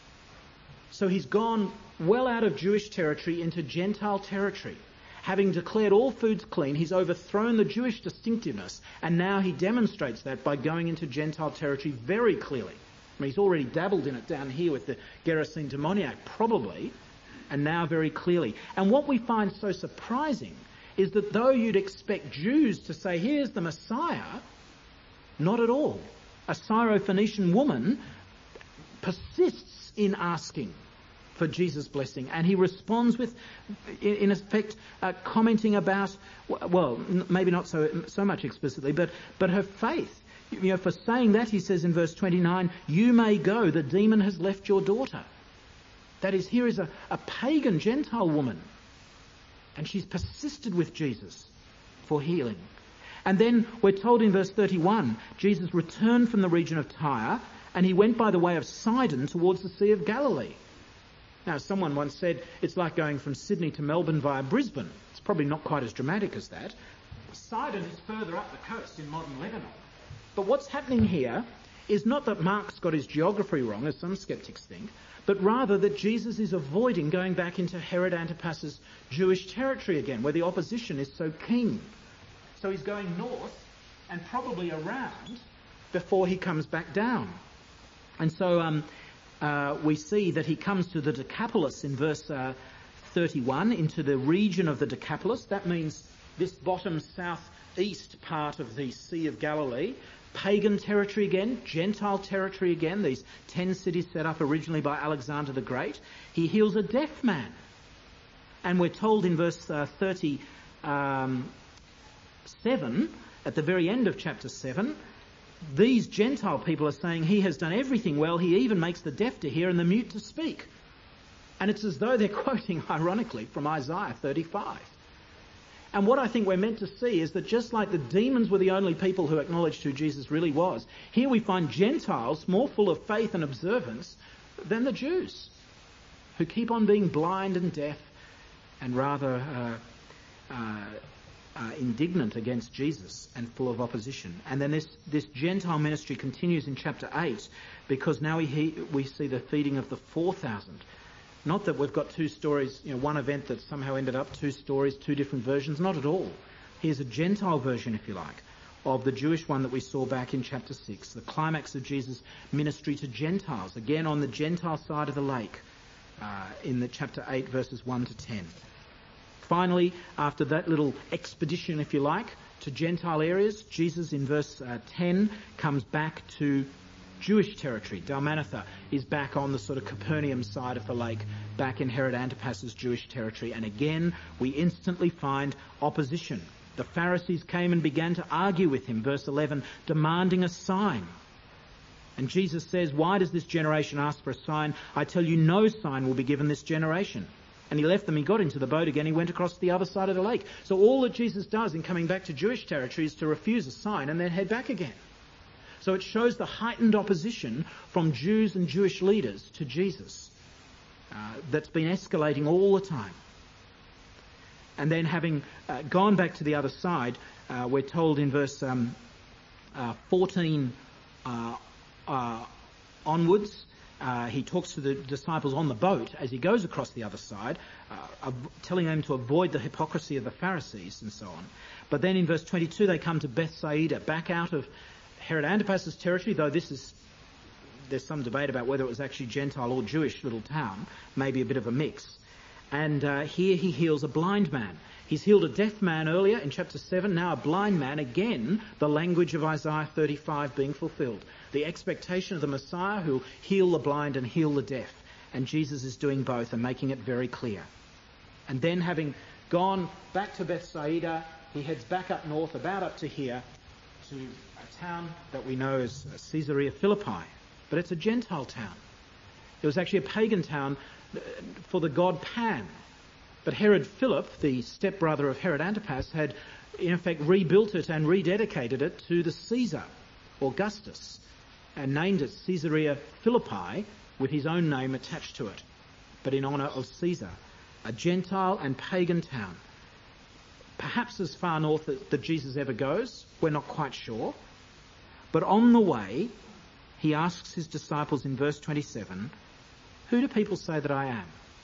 So he's gone well out of Jewish territory into Gentile territory. Having declared all foods clean, he's overthrown the Jewish distinctiveness, and now he demonstrates that by going into Gentile territory very clearly. I mean, he's already dabbled in it down here with the Gerasene demoniac, probably, and now very clearly. And what we find so surprising is that though you'd expect Jews to say, "Here's the Messiah," not at all. A Syrophoenician woman persists in asking for Jesus' blessing, and he responds with, in effect, commenting about, well, maybe not so much explicitly, but her faith. You know, for saying that, he says in verse 29, "You may go, the demon has left your daughter." That is, here is a pagan Gentile woman, and she's persisted with Jesus for healing. And then we're told in verse 31, Jesus returned from the region of Tyre, and he went by the way of Sidon towards the Sea of Galilee. Now, someone once said it's like going from Sydney to Melbourne via Brisbane. It's probably not quite as dramatic as that. Sidon is further up the coast in modern Lebanon. But what's happening here is not that Mark's got his geography wrong, as some skeptics think, but rather that Jesus is avoiding going back into Herod Antipas's Jewish territory again, where the opposition is so keen. So he's going north and probably around before he comes back down. And so we see that he comes to the Decapolis in verse 31, into the region of the Decapolis. That means this bottom southeast part of the Sea of Galilee. Pagan territory again, Gentile territory again, these 10 cities set up originally by Alexander the Great. He heals a deaf man. And we're told in verse 37, at the very end of chapter 7, these Gentile people are saying he has done everything well. He even makes the deaf to hear and the mute to speak. And it's as though they're quoting, ironically, from Isaiah 35. And what I think we're meant to see is that just like the demons were the only people who acknowledged who Jesus really was, here we find Gentiles more full of faith and observance than the Jews, who keep on being blind and deaf and rather indignant against Jesus and full of opposition. And then this Gentile ministry continues in chapter 8, because now we see the feeding of the 4,000. Not that we've got two stories, one event that somehow ended up two stories, two different versions. Not at all. Here's a Gentile version, if you like, of the Jewish one that we saw back in chapter 6. The climax of Jesus' ministry to Gentiles, again on the Gentile side of the lake. in the chapter 8, verses 1 to 10. Finally, after that little expedition, if you like, to Gentile areas, Jesus in verse 10 comes back to Jewish territory. Dalmanutha is back on the sort of Capernaum side of the lake, back in Herod Antipas's Jewish territory. And again, we instantly find opposition. The Pharisees came and began to argue with him, verse 11, demanding a sign. And Jesus says, why does this generation ask for a sign? I tell you, no sign will be given this generation. And he left them, he got into the boat again, he went across the other side of the lake. So all that Jesus does in coming back to Jewish territory is to refuse a sign and then head back again. So it shows the heightened opposition from Jews and Jewish leaders to Jesus that's been escalating all the time. And then having gone back to the other side, we're told in verse 14 onwards, he talks to the disciples on the boat as he goes across the other side, telling them to avoid the hypocrisy of the Pharisees and so on. But then in verse 22 they come to Bethsaida, back out of Herod Antipas's territory, though there's some debate about whether it was actually Gentile or Jewish little town, maybe a bit of a mix. And here he heals a blind man. He's healed a deaf man earlier in chapter 7, now a blind man, again the language of Isaiah 35 being fulfilled. The expectation of the Messiah who'll heal the blind and heal the deaf. And Jesus is doing both and making it very clear. And then having gone back to Bethsaida, he heads back up north, about up to here, to a town that we know as Caesarea Philippi. But it's a Gentile town. It was actually a pagan town for the god Pan. But Herod Philip, the stepbrother of Herod Antipas, had in effect rebuilt it and rededicated it to the Caesar, Augustus, and named it Caesarea Philippi with his own name attached to it, but in honour of Caesar. A Gentile and pagan town. Perhaps as far north that Jesus ever goes, we're not quite sure. But on the way, he asks his disciples in verse 27, who do people say that I am?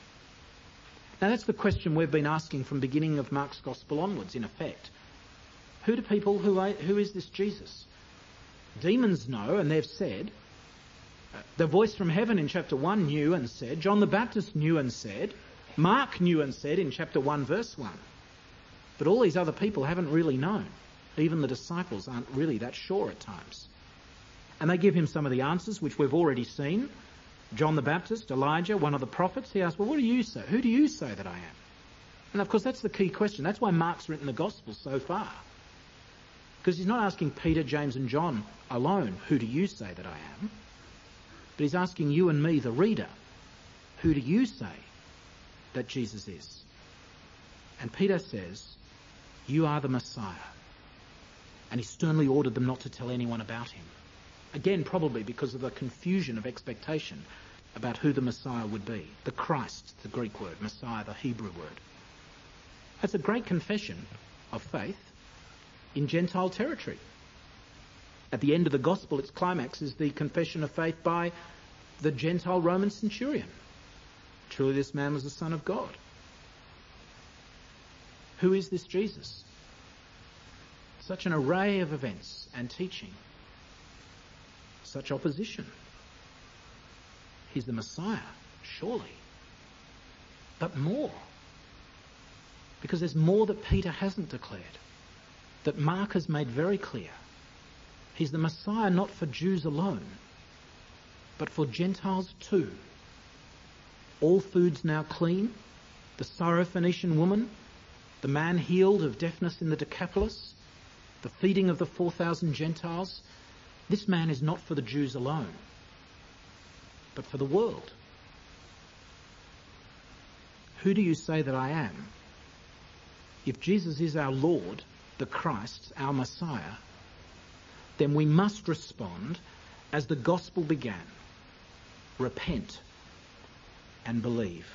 Now that's the question we've been asking from the beginning of Mark's Gospel onwards, in effect. Who is this Jesus? Demons know, and they've said. The voice from heaven in chapter 1 knew and said. John the Baptist knew and said. Mark knew and said in chapter 1 verse 1. But all these other people haven't really known. Even the disciples aren't really that sure at times. And they give him some of the answers, which we've already seen. John the Baptist, Elijah, one of the prophets, he asked, well, what do you say? Who do you say that I am? And of course, that's the key question. That's why Mark's written the Gospel so far. Because he's not asking Peter, James and John alone, who do you say that I am? But he's asking you and me, the reader, who do you say that Jesus is? And Peter says, you are the Messiah. And he sternly ordered them not to tell anyone about him. Again, probably because of the confusion of expectation about who the Messiah would be. The Christ, the Greek word, Messiah, the Hebrew word. That's a great confession of faith in Gentile territory. At the end of the Gospel, its climax is the confession of faith by the Gentile Roman centurion. Truly this man was the Son of God. Who is this Jesus? Such an array of events and teaching. Such opposition. He's the Messiah, surely. But more. Because there's more that Peter hasn't declared. That Mark has made very clear. He's the Messiah not for Jews alone, but for Gentiles too. All foods now clean. The Syrophoenician woman. The man healed of deafness in the Decapolis. The feeding of the 4,000 Gentiles. This man is not for the Jews alone, but for the world. Who do you say that I am? If Jesus is our Lord, the Christ, our Messiah, then we must respond as the gospel began. Repent and believe.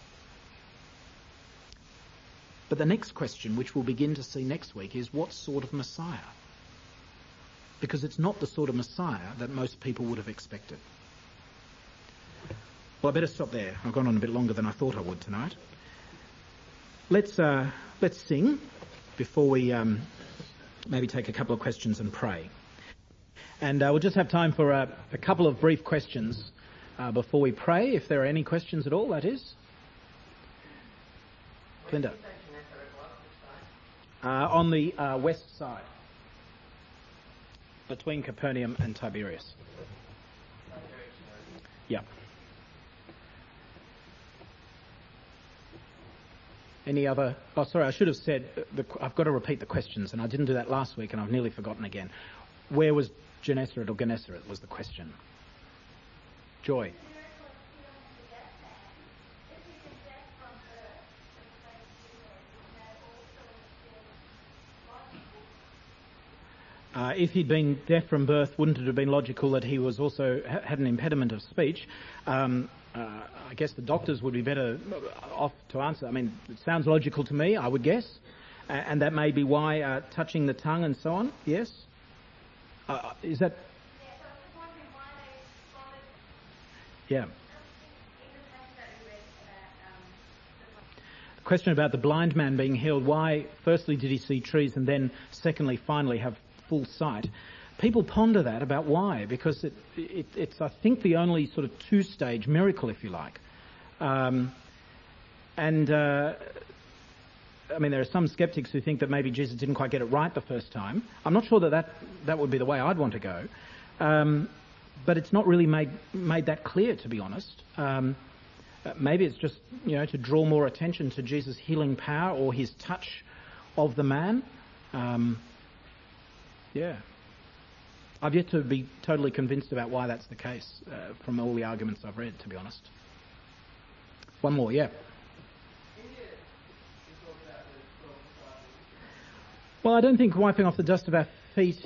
But the next question, which we'll begin to see next week, is what sort of Messiah? Because it's not the sort of Messiah that most people would have expected. Well, I better stop there. I've gone on a bit longer than I thought I would tonight. Let's sing before we maybe take a couple of questions and pray. And we'll just have time for a couple of brief questions before we pray, if there are any questions at all, that is. Linda. On the west side, between Capernaum and Tiberias. Yeah. Any other? Oh, sorry, I should have said, I've got to repeat the questions, and I didn't do that last week, and I've nearly forgotten again. Where was Gennesaret or Gennesaret was the question. Joy. If he'd been deaf from birth, wouldn't it have been logical that he was also had an impediment of speech? I guess the doctors would be better off to answer. I mean, it sounds logical to me, I would guess. And that may be why touching the tongue and so on, yes? Is that... Yeah. Question about the blind man being healed. Why, firstly, did he see trees and then, secondly, finally have full sight? People ponder that about why, because it's, I think, the only sort of two-stage miracle, if you like. I mean, there are some skeptics who think that maybe Jesus didn't quite get it right the first time. I'm not sure that would be the way I'd want to go. But it's not really made that clear, to be honest. Maybe it's just, to draw more attention to Jesus' healing power or his touch of the man. Yeah. I've yet to be totally convinced about why that's the case from all the arguments I've read, to be honest. One more, yeah. Well, I don't think wiping off the dust of our feet,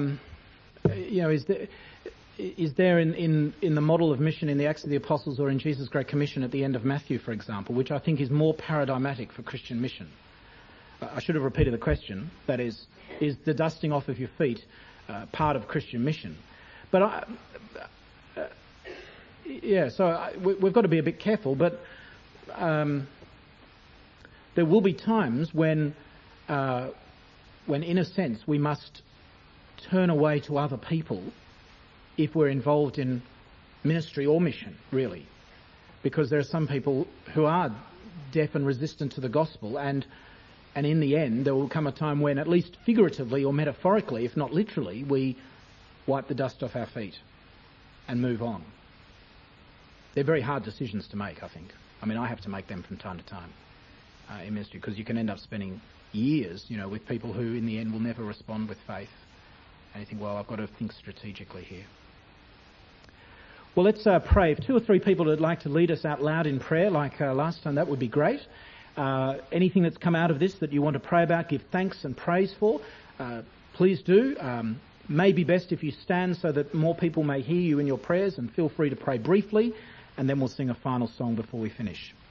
is there in the model of mission in the Acts of the Apostles or in Jesus' Great Commission at the end of Matthew, for example, which I think is more paradigmatic for Christian mission. I should have repeated the question. That is the dusting off of your feet part of Christian mission? But we've got to be a bit careful, but there will be times when in a sense we must turn away to other people if we're involved in ministry or mission, really. Because there are some people who are deaf and resistant to the gospel, and in the end there will come a time when, at least figuratively or metaphorically, if not literally, we wipe the dust off our feet and move on. They're very hard decisions to make, I think. I mean, I have to make them from time to time in ministry, because you can end up spending years, with people who in the end will never respond with faith. And you think, well, I've got to think strategically here. Well, let's pray. If 2 or 3 people would like to lead us out loud in prayer like last time, that would be great. Anything that's come out of this that you want to pray about, give thanks and praise for, please do. May be best if you stand so that more people may hear you in your prayers, and feel free to pray briefly, and then we'll sing a final song before we finish.